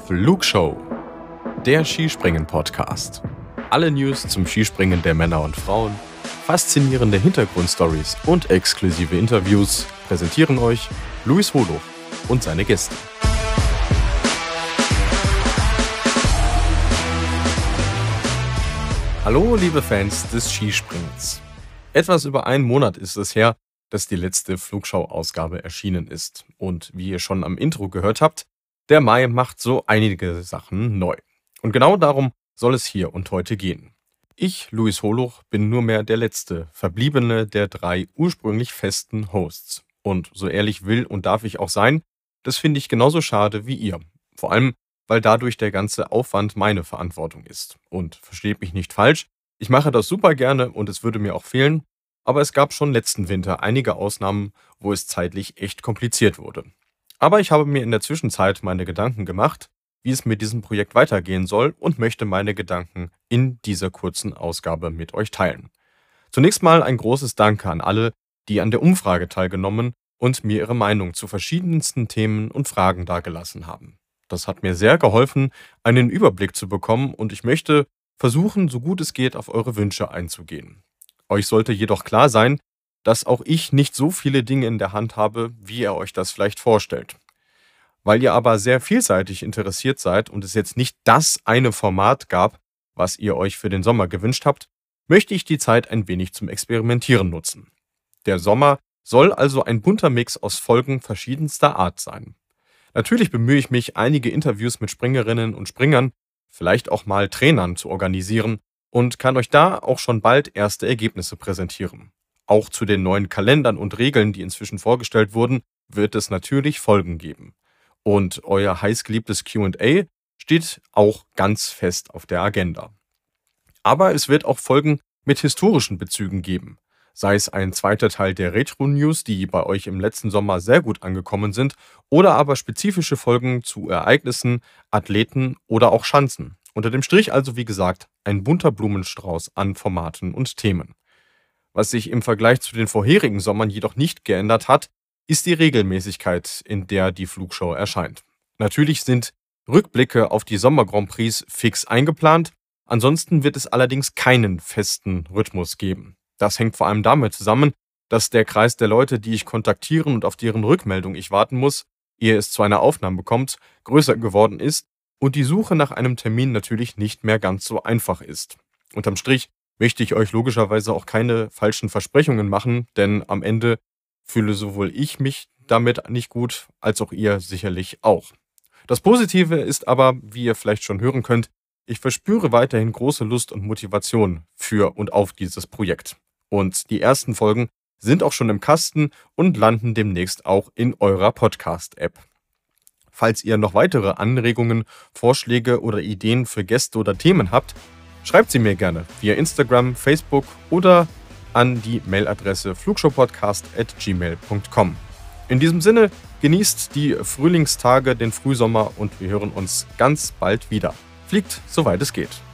Flugshow, der Skispringen-Podcast. Alle News zum Skispringen der Männer und Frauen, faszinierende Hintergrundstories und exklusive Interviews präsentieren euch Luis Holuch und seine Gäste. Hallo liebe Fans des Skispringens. Etwas über einen Monat ist es her, dass die letzte Flugschau-Ausgabe erschienen ist. Und wie ihr schon am Intro gehört habt, der Mai macht so einige Sachen neu. Und genau darum soll es hier und heute gehen. Ich, Luis Holuch, bin nur mehr der letzte Verbliebene der 3 ursprünglich festen Hosts. Und so ehrlich will und darf ich auch sein, das finde ich genauso schade wie ihr. Vor allem, weil dadurch der ganze Aufwand meine Verantwortung ist. Und versteht mich nicht falsch, ich mache das super gerne und es würde mir auch fehlen, aber es gab schon letzten Winter einige Ausnahmen, wo es zeitlich echt kompliziert wurde. Aber ich habe mir in der Zwischenzeit meine Gedanken gemacht, wie es mit diesem Projekt weitergehen soll und möchte meine Gedanken in dieser kurzen Ausgabe mit euch teilen. Zunächst mal ein großes Danke an alle, die an der Umfrage teilgenommen und mir ihre Meinung zu verschiedensten Themen und Fragen dargelassen haben. Das hat mir sehr geholfen, einen Überblick zu bekommen und ich möchte versuchen, so gut es geht, auf eure Wünsche einzugehen. Euch sollte jedoch klar sein, dass auch ich nicht so viele Dinge in der Hand habe, wie ihr euch das vielleicht vorstellt. Weil ihr aber sehr vielseitig interessiert seid und es jetzt nicht das eine Format gab, was ihr euch für den Sommer gewünscht habt, möchte ich die Zeit ein wenig zum Experimentieren nutzen. Der Sommer soll also ein bunter Mix aus Folgen verschiedenster Art sein. Natürlich bemühe ich mich, einige Interviews mit Springerinnen und Springern, vielleicht auch mal Trainern zu organisieren und kann euch da auch schon bald erste Ergebnisse präsentieren. Auch zu den neuen Kalendern und Regeln, die inzwischen vorgestellt wurden, wird es natürlich Folgen geben. Und euer heißgeliebtes Q&A steht auch ganz fest auf der Agenda. Aber es wird auch Folgen mit historischen Bezügen geben. Sei es ein zweiter Teil der Retro-News, die bei euch im letzten Sommer sehr gut angekommen sind, oder aber spezifische Folgen zu Ereignissen, Athleten oder auch Schanzen. Unter dem Strich also, wie gesagt, ein bunter Blumenstrauß an Formaten und Themen. Was sich im Vergleich zu den vorherigen Sommern jedoch nicht geändert hat, ist die Regelmäßigkeit, in der die Flugshow erscheint. Natürlich sind Rückblicke auf die Sommer-Grand Prix fix eingeplant, ansonsten wird es allerdings keinen festen Rhythmus geben. Das hängt vor allem damit zusammen, dass der Kreis der Leute, die ich kontaktieren und auf deren Rückmeldung ich warten muss, ehe es zu einer Aufnahme kommt, größer geworden ist und die Suche nach einem Termin natürlich nicht mehr ganz so einfach ist. Unterm Strich möchte ich euch logischerweise auch keine falschen Versprechungen machen, denn am Ende fühle sowohl ich mich damit nicht gut, als auch ihr sicherlich auch. Das Positive ist aber, wie ihr vielleicht schon hören könnt, ich verspüre weiterhin große Lust und Motivation für und auf dieses Projekt. Und die ersten Folgen sind auch schon im Kasten und landen demnächst auch in eurer Podcast-App. Falls ihr noch weitere Anregungen, Vorschläge oder Ideen für Gäste oder Themen habt, schreibt sie mir gerne via Instagram, Facebook oder an die Mailadresse flugshowpodcast@gmail.com. In diesem Sinne, genießt die Frühlingstage, den Frühsommer und wir hören uns ganz bald wieder. Fliegt, soweit es geht.